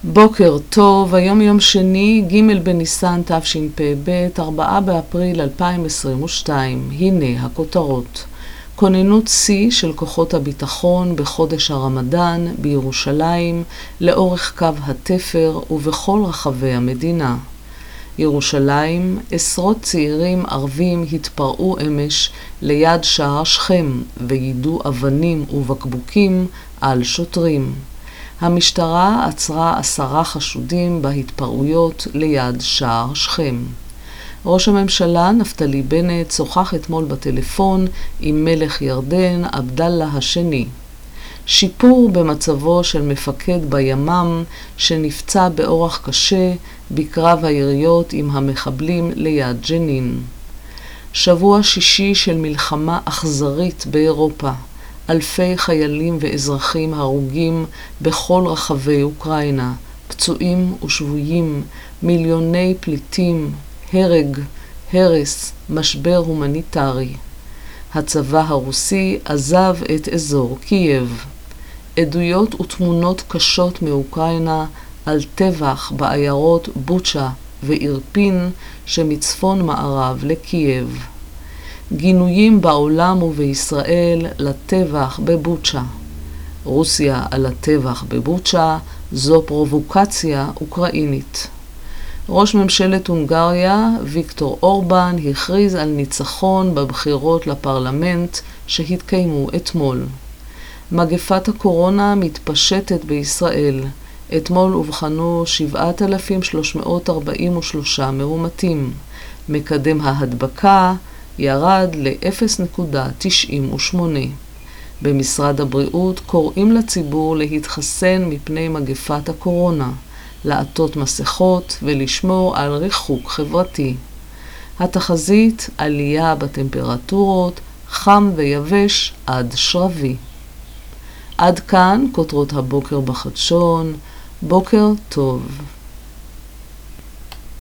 בוקר טוב, היום יום שני, ג' בניסן תשפ"ב, 4 באפריל 2022. הנה הכותרות. כוננות שיא של כוחות הביטחון בחודש הרמדאן בירושלים, לאורך קו התפר ובכל רחבי המדינה. ירושלים, עשרות צעירים ערבים התפרעו אמש ליד שער שכם ויידו אבנים ובקבוקים על שוטרים. המשטרה עצרה 10 חשודים בהתפרעויות ליד שער שכם. ראש הממשלה נפתלי בנט שוחח אתמול בטלפון עם מלך ירדן עבדאללה השני. שיפור במצבו של מפקד בימ"מ שנפצע באורח קשה בקרב היריות עם המחבלים ליד ג'נין. שבוע שישי של מלחמה אכזרית באירופה. אלפי חיילים ואזרחים הרוגים בכל רחבי אוקראינה, פצועים ושבויים, מיליוני פליטים, הרג, הרס, משבר הומניטרי. הצבא הרוסי עזב את אזור קייב. עדויות ותמונות קשות מאוקראינה על טבח בעיירות בוצ'ה ואירפין שמצפון מערב לקייב. גינויים בעולם ובישראל לטבח בבוצ'ה. רוסיה על הטבח בבוצ'ה זו פרובוקציה אוקראינית. ראש ממשלת הונגריה ויקטור אורבן הכריז על ניצחון בבחירות לפרלמנט שהתקיימו אתמול. מגפת הקורונה מתפשטת בישראל. אתמול אובחנו 7,343 מאומתים. מקדם ההדבקה ירד ל-0.98. במשרד הבריאות קוראים לציבור להתחסן מפני מגפת הקורונה, לעטות מסכות ולשמור על ריחוק חברתי. התחזית עלייה בטמפרטורות, חם ויבש עד שרבי. עד כאן כותרות הבוקר בחדשון. בוקר טוב.